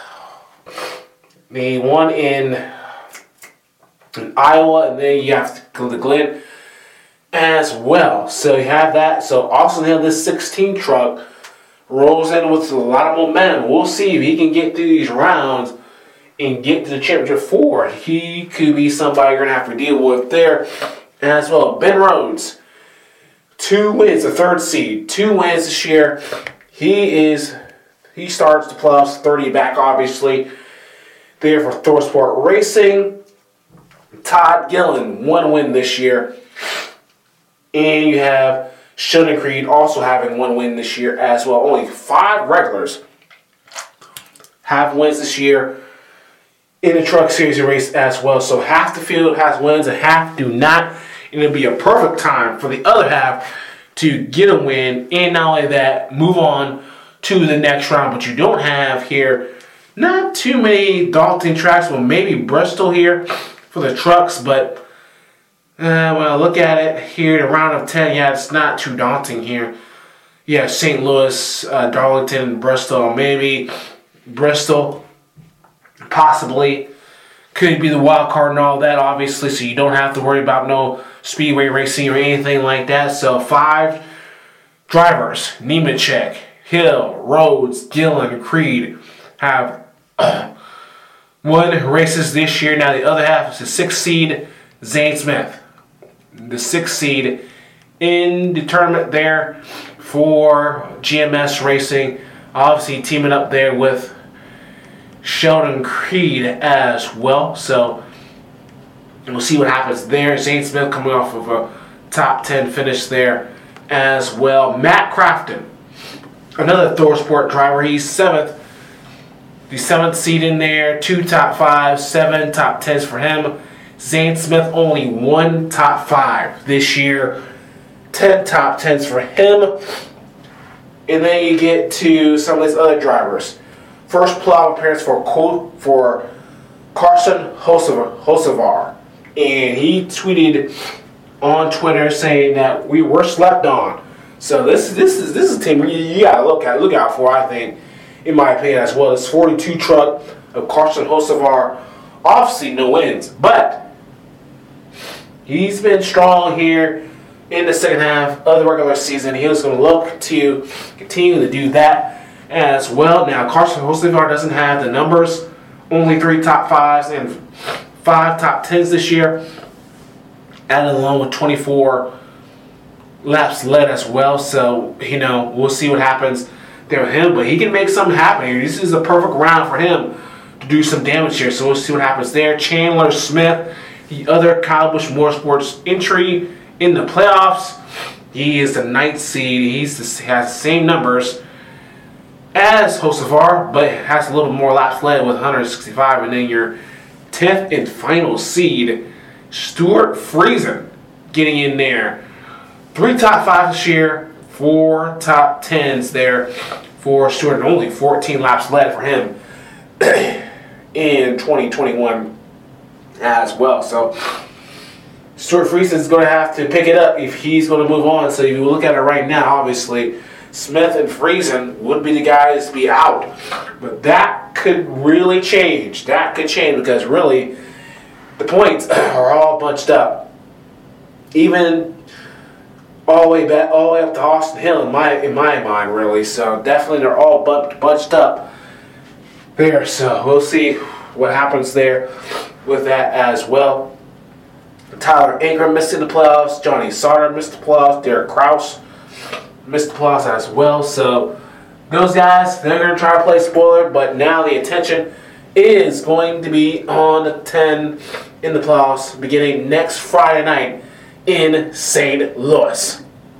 A: The one in, in Iowa, and then you have to go to Glen as well. So you have that. So Austin Hill, this sixteen truck, rolls in with a lot of momentum. We'll see if he can get through these rounds and get to the championship four. He could be somebody you're going to have to deal with there as well. Ben Rhodes, two wins, a third seed, two wins this year. He is, he starts the playoffs thirty back, obviously. There for ThorSport Racing. Todd Gillen, one win this year. And you have Sheldon Creed also having one win this year as well. Only five regulars have wins this year in the Truck Series race as well. So half the field has wins and half do not. And it'll be a perfect time for the other half to get a win. And not only that, move on to the next round. But you don't have here not too many daunting tracks. Well, maybe Bristol here for the trucks, but uh, when I look at it here, the round of ten, yeah, it's not too daunting here. Yeah, Saint Louis, uh, Darlington, Bristol, maybe Bristol, possibly. Could be the wild card and all that, obviously, so you don't have to worry about no speedway racing or anything like that. So five drivers, Nemechek, Hill, Rhodes, Gillen, Creed, have won races this year. Now the other half is the sixth seed, Zane Smith. The sixth seed in the tournament there for G M S Racing. Obviously teaming up there with Sheldon Creed as well. So we'll see what happens there. Zane Smith coming off of a top ten finish there as well. Matt Crafton, another ThorSport driver. He's seventh. The seventh seed in there, two top fives, seven top tens for him. Zane Smith only one top five this year, ten top tens for him. And then you get to some of these other drivers. First playoff appearance for for Carson Hocevar, and he tweeted on Twitter saying that we were slept on. So this this is this is a team you, you gotta look at look out for, I think. In my opinion, as well as forty-two truck of Carson Hocevar. Obviously, no wins, but he's been strong here in the second half of the regular season. He was going to look to continue to do that as well. Now, Carson Hocevar doesn't have the numbers, only three top fives and five top tens this year, added along with twenty-four laps led as well. So, you know, we'll see what happens there with him, but he can make something happen here. This is a perfect round for him to do some damage here, so we'll see what happens there. Chandler Smith, the other Kyle Busch Motorsports entry in the playoffs. He is the ninth seed. He's the, has the same numbers as Hocevar, but has a little more laps led with one hundred sixty-five. And then your tenth and final seed, Stuart Friesen, getting in there. Three top fives this year. Four top tens there for Stuart, and only fourteen laps led for him in twenty twenty-one as well. So Stuart Friesen is going to have to pick it up if he's going to move on. So if you look at it right now, obviously Smith and Friesen would be the guys to be out, but that could really change. That could change because really the points are all bunched up. Even all the way back, all the way up to Austin Hill in my in my mind, really. So definitely they're all bunched, bunched up there. So we'll see what happens there with that as well. Tyler Ingram missing the playoffs. Johnny Sauter missed the playoffs. Derek Krause missed the playoffs as well. So those guys, they're going to try to play spoiler, but now the attention is going to be on the ten in the playoffs beginning next Friday night in Saint Louis.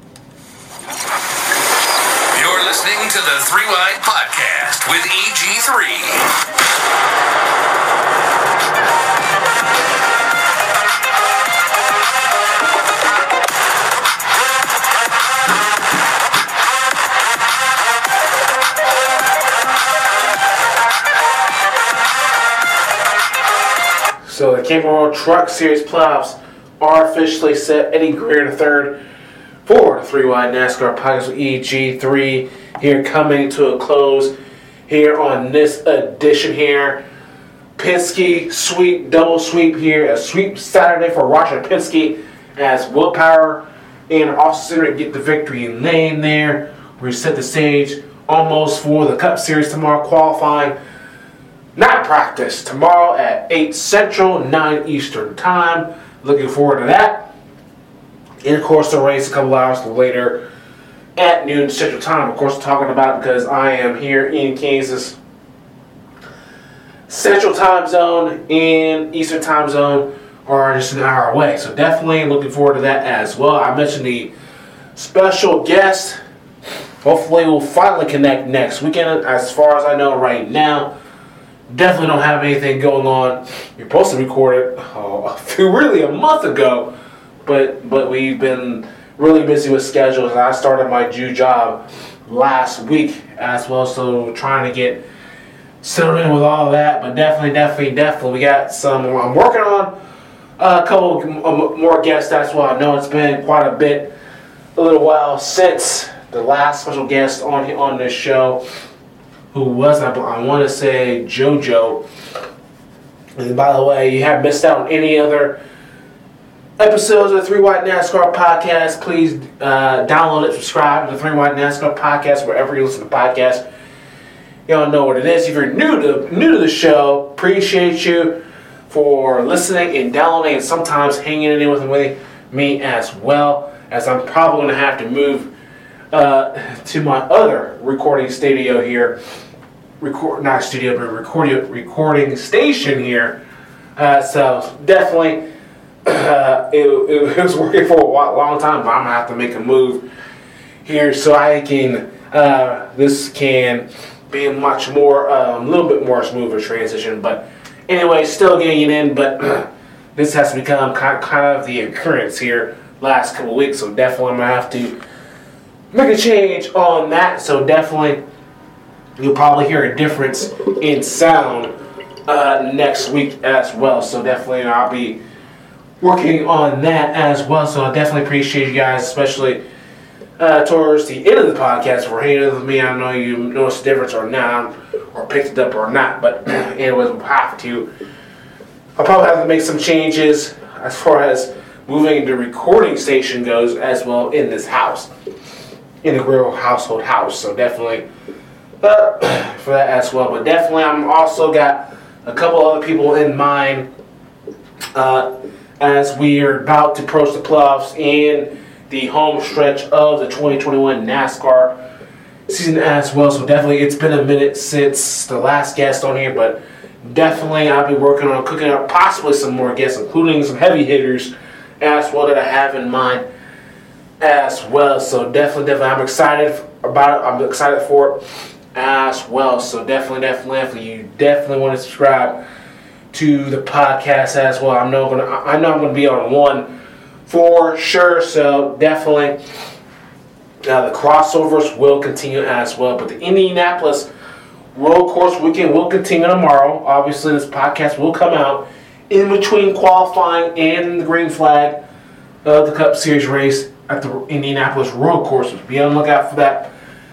B: You're listening to the Three Wide Podcast with E G three.
A: So the Camping World Truck Series playoffs are officially set. Eddie Greer the third for the Three Wide NASCAR Podcast with E G three here coming to a close here on this edition here. Penske sweep, double sweep here. A sweep Saturday for Roger Penske as Will Power and Austin Cindric get the victory lane there. We set the stage almost for the Cup Series tomorrow qualifying. Not practice tomorrow at eight Central, nine Eastern Time. Looking forward to that. And of course, the race a couple hours later at noon Central Time. Of course, talking about it because I am here in Kansas. Central Time Zone and Eastern Time Zone are just an hour away. So definitely looking forward to that as well. I mentioned the special guest. Hopefully we'll finally connect next weekend. As far as I know right now, definitely don't have anything going on. You're supposed to record it oh, really a month ago, but but we've been really busy with schedules. I started my Jew job last week as well, so trying to get settled in with all of that. But definitely, definitely, definitely, we got some. I'm working on a couple more guests as well. I know it's been quite a bit, a little while since the last special guest on on this show. Who was, I, I want to say, JoJo. And by the way, you have missed out on any other episodes of the Three Wide NASCAR Podcast. Please uh, download it, subscribe to the Three Wide NASCAR Podcast wherever you listen to podcasts. Y'all know what it is. If you're new to new to the show, appreciate you for listening and downloading and sometimes hanging in with me as well, as I'm probably going to have to move uh, to my other recording studio here. Record not studio, but recording recording station here. Uh, so definitely, uh, it, it was working for a while, long time, but I'm gonna have to make a move here so I can. Uh, this can be a much more, a um, little bit more smoother transition. But anyway, still getting it in. But this has become kind kind of the occurrence here last couple of weeks. So definitely, I'm gonna have to make a change on that. So definitely. You'll probably hear a difference in sound uh, next week as well. So definitely I'll be working on that as well. So I definitely appreciate you guys, especially uh, towards the end of the podcast for hanging with me. I don't know you noticed the difference or not, or picked it up or not. But anyways, we'll have to. I'll probably have to make some changes as far as moving the recording station goes as well in this house, in the Grill household house. So definitely. Uh, for that as well, but definitely I'm also got a couple other people in mind uh, as we are about to approach the playoffs and the home stretch of the twenty twenty-one NASCAR season as well. So definitely it's been a minute since the last guest on here, but definitely I'll be working on cooking up possibly some more guests, including some heavy hitters as well that I have in mind as well. So definitely, definitely I'm excited about it. I'm excited for it as well. So definitely, definitely, definitely, you definitely want to subscribe to the podcast as well. I know I'm gonna, I know I'm gonna be on one for sure. So definitely, uh, the crossovers will continue as well. But the Indianapolis Road Course Weekend will continue tomorrow. Obviously, this podcast will come out in between qualifying and the green flag of the Cup Series race at the Indianapolis Road Course. Be on the lookout for that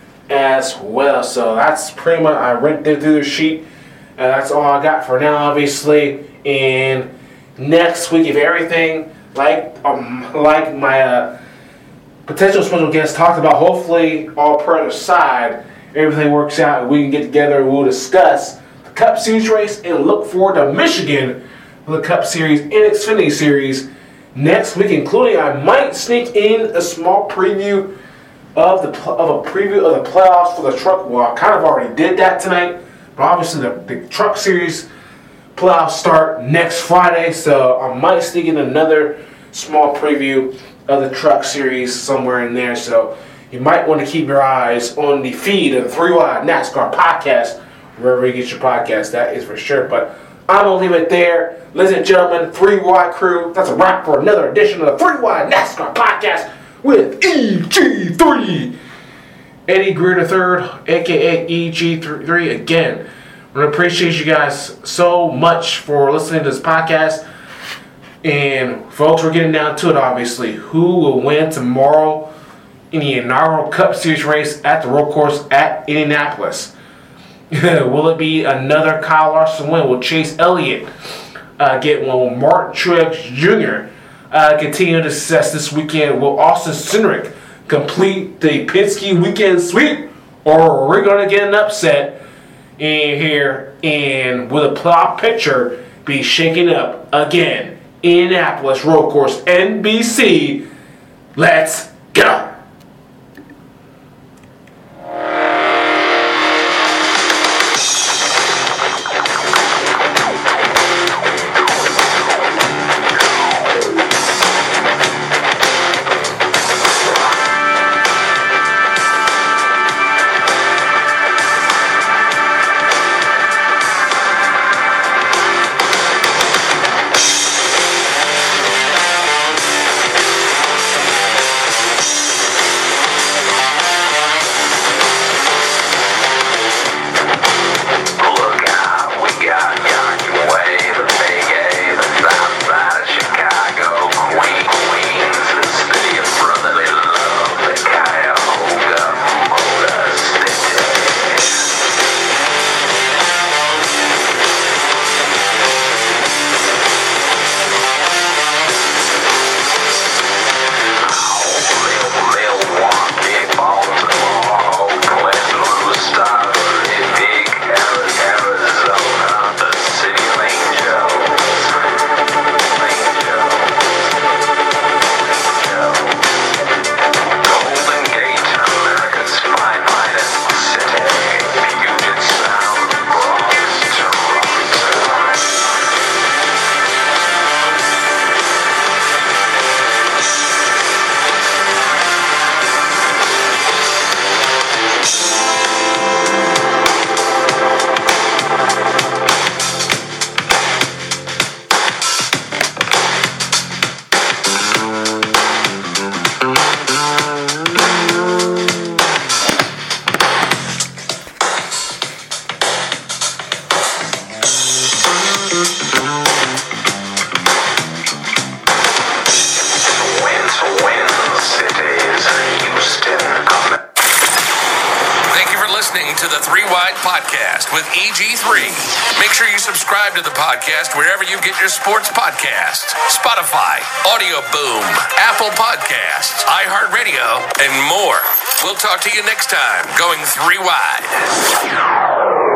A: as well. So that's pretty much, I read through the sheet. Uh, that's all I got for now, obviously. And next week, if everything like um, like my uh, potential special guests talked about. Hopefully, all prayer aside, everything works out and we can get together and we'll discuss the Cup Series race and look forward to Michigan for the Cup Series and Xfinity Series next week, including I might sneak in a small preview of the of a preview of the playoffs for the truck. Well, I kind of already did that tonight, but obviously the, the Truck Series playoffs start next Friday, so I might sneak in another small preview of the Truck Series somewhere in there. So you might want to keep your eyes on the feed of the three wide NASCAR podcast, wherever you get your podcast, that is for sure. But I'm going to leave it there. Ladies and gentlemen, three wide crew, that's a wrap for another edition of the three wide NASCAR podcast with E G three. Eddie Greer the third, a k a. E G three, again. I appreciate you guys so much for listening to this podcast. And folks, we're getting down to it, obviously. Who will win tomorrow in the inaugural Cup Series race at the road course at Indianapolis? Will it be another Kyle Larson win? Will Chase Elliott uh, get one? Will Martin Truex Junior Uh, continue to success this weekend? Will Austin Cindric complete the Penske weekend sweep? Or are we going to get an upset in here? And will the playoff picture be shaken up again? Indianapolis Road Course, N B C. Let's go.
B: With E G three. Make sure you subscribe to the podcast wherever you get your sports podcasts. Spotify, Audio Boom, Apple Podcasts, iHeartRadio, and more. We'll talk to you next time, going three wide.